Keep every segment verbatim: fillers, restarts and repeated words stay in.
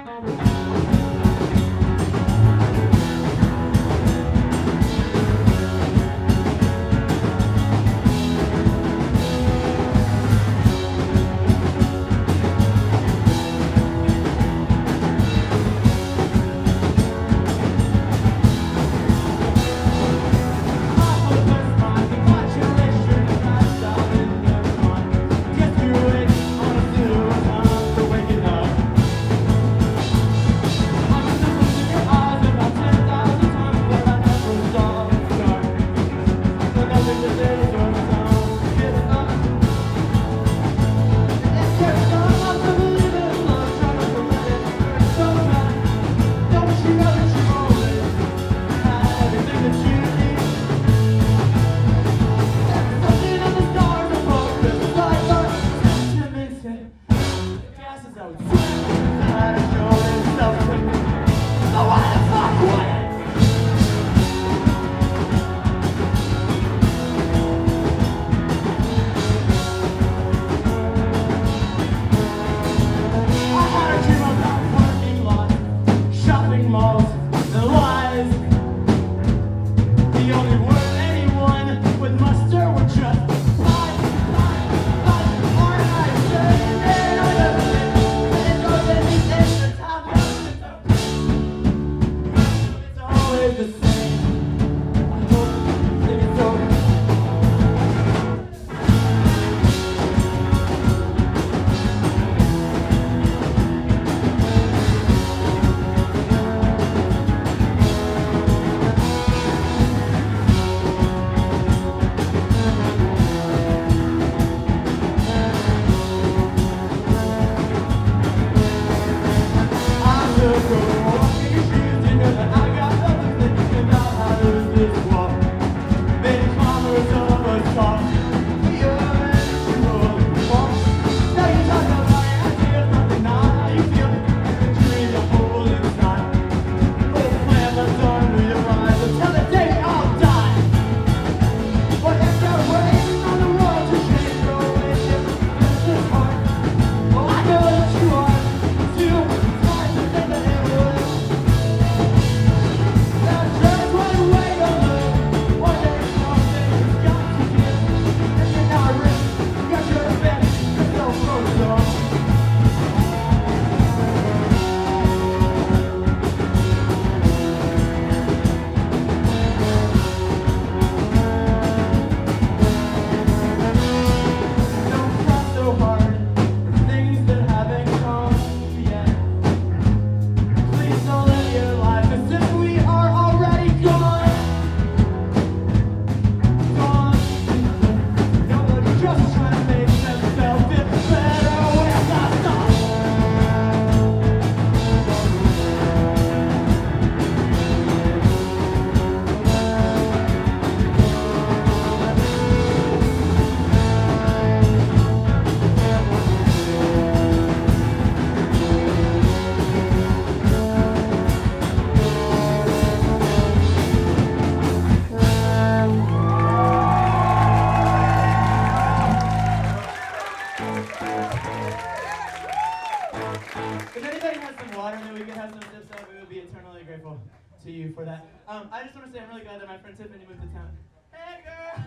to you for that. Um, I just want to say I'm really glad that my friend Tiffany moved to town. Hey, girl!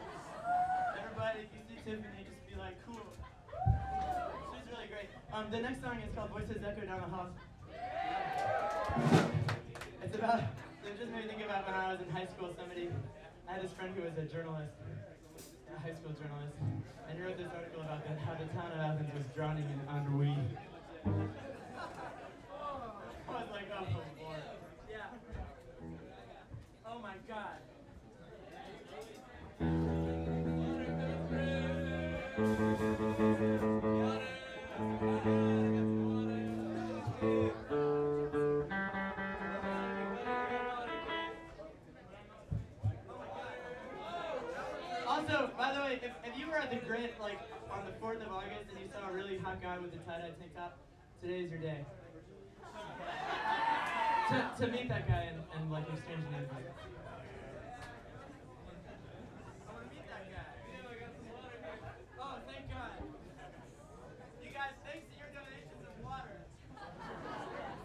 Everybody, if you see Tiffany, just be like, cool. She's really great. Um, the next song is called Voices Echo Down the Halls. It's about, it just made me think about when I was in high school. Somebody, I had this friend who was a journalist, a high school journalist, and he wrote this article about the, how the town of Athens was drowning in ennui. I was like, oh, Lord. Yeah. Oh, my God. Also, by the way, if, if you were at the Grit, like, on the fourth of August and you saw a really hot guy with a tie-dye tank top, today is your day. to, to meet that guy and, and like, exchange an invite. I want to meet that guy. Oh, thank God. You guys, thanks to your donations of water.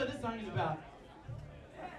what this song is about.